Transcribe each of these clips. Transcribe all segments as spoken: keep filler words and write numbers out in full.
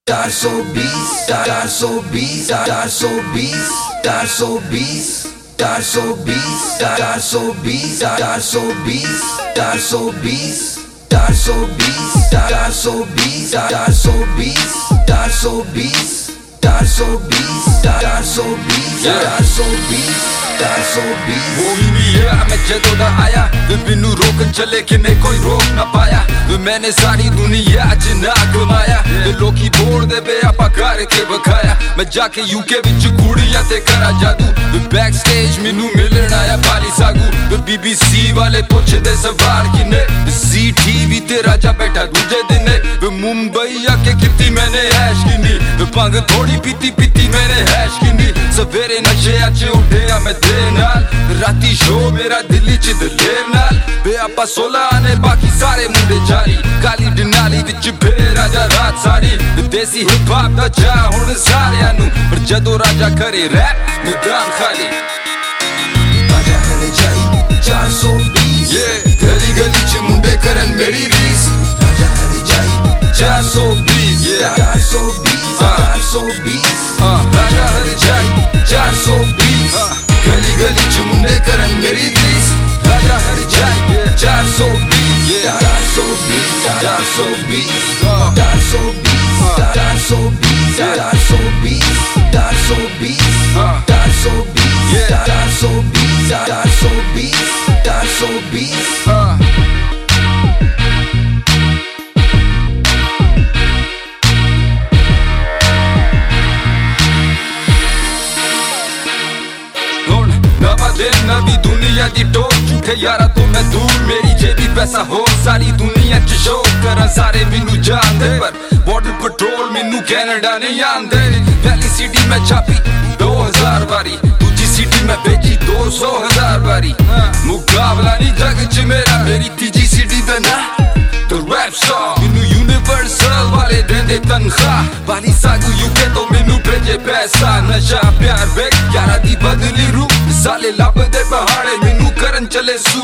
चार सौ बीस चार सौ बीस चार सौ बीस चार सौ बीस चार सौ बीस चार सौ बीस चार सौ बीस चार सौ बीस चार सौ बीस चार सौ बीस चार सौ बीस चार सौ बीस चार सौ बीस चार सौ बीस चार सौ बीस चार सौ बीस वो ही नहीं है मैं जदों दा आया वे बिनु रोकन चले कि नहीं कोई रोक ना पाया वे मैंने सारी दुनिया च ना घुमाया वे लोकी बोल दे बे आपा करके बखाया मैं जाके यूके विच कुड़ियां ते करा जादू वे बैक स्टेज मैनू मिलन आया बाली सागू वे बीबीसी वाले पुछदे सवाल किने सी टीवी ते राजा बैठा दूजे दिन वे मुंबई आके किती मैंने ऐश किनी वे भंग थोड़ी पीती पीती मैंने ऐश किनी सवेरे नशे च उठे मैं देर नाल राती शो मेरा दिल्ली च दलेर नाल वे आपा सोलह आने बाकी सारे मुंडे जारी काली डनाली विच फिरे राजा रात सारी देसी हिप हॉप दा चा हुण सारियां नू पर जदों राजा करे रैप मैदान खाली राजा करे जाई चार सौ बीस ये गली गली च मुंडे करन मेरी रीस राजा करे जाई चार सौ बीस चार सौ बीस चार सौ बीस राजा करे जाई चार सौ बीस गली गली च मुंडे करन मेरी रीस राजा करे जाई चार सौ बीस चार सौ बीस चार सौ बीस चार सौ बीस चार सौ बीस चार सौ बीस चार सौ बीस चार सौ बीस चार सौ बीस चार सौ बीस चार सौ बीस नवी दुनिया दी टोक झूठे यारा तो मैं दूर मेरी जेबी पैसा हो सारी दुनिया च शो करा सारे मैनू जानदे पर बॉर्डर पेट्रोल मैनू कैनेडा नहीं आंदे पहली सिटी में छापी दो हजार बारी दूजी सिटी में भेजी दो सौ हजार बारी मुकाबला नहीं जग च मेरा मेरी तीजी सिटी दा ना तो रैप सॉन्ग मैनू यूनिवर्सल वाले देंदे तनख्वाह बाली सागू यूके तो मैनू भेजे पैसा नशा प्यार बेक यारा दी बदली रूप साले लभदे पहाड़े मैनू करन चले सू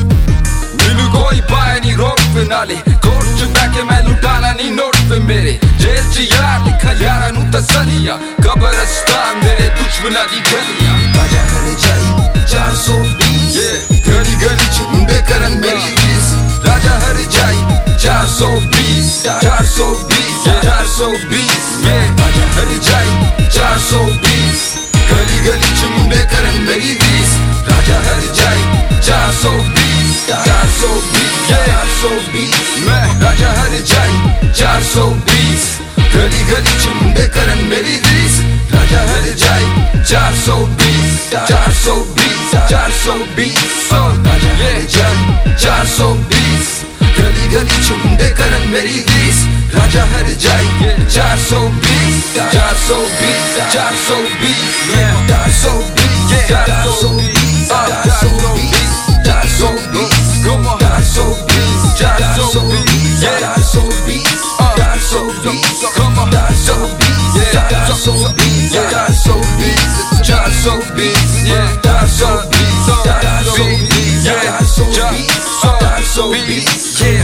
मैनू कोई पाए नहीं रोक पे नाले कोर्ट च बैठे मैं लुटाना नहीं नोट पे मेरे जेल च यार लिखा यारा नू तसलिया कब्रिस्तान मेरे दुश्मना दी गलियां राजा करे जाई चार सौ बीस गली गली च मुंडे करन मेरी रीस राजा हर जाई चार सौ बीस चार सौ बीस चार सौ बीस राजा हर जाई चार सौ बीस गली गली च मुंडे करन मेरी रीस राजा हर जाई चार सौ बीस चार सौ बीस चार सौ बीस मैं राजा हर जाई चार सौ बीस गली गली च मुंडे करन मेरी रीस राजा हर जाई चार सौ बीस चार सौ बीस चार सौ बीस राजा करे जाई चार सौ बीस गली गली च मुंडे करन मेरी रीस राजा हर जाई चार सौ बीस चार सौ बीस चार सौ बीस चार सौ बीस चार सौ बीस चार सौ बीस चार सौ बीस चार सौ बीस चार सौ बीस चार सौ बीस चार सौ बीस चार सौ बीस चार सौ बीस चार सौ बीस चार सौ बीस चार सौ बीस चार सौ बीस चार सौ बीस चार सौ बीस